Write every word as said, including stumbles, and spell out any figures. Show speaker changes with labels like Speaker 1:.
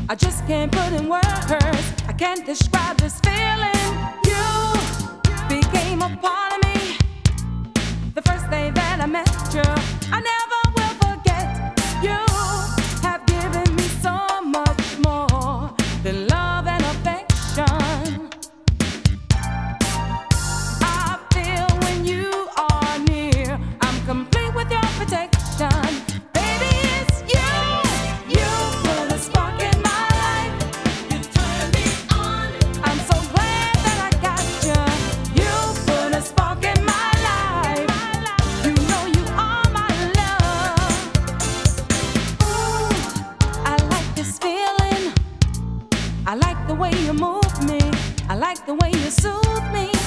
Speaker 1: I just can't put in words. I can't describe this feeling. You became a part of me the first day that I met you. I never will forget. You have given me so much more than love and affection. I feel when you are near, I'm complete with your protection. Baby, it's you. You put a spark in my life. You turn me on. I'm so glad that I got you. You put a spark in my life. You know you are my love. Ooh, I like this feeling. I like the way you move me. I like the way you soothe me.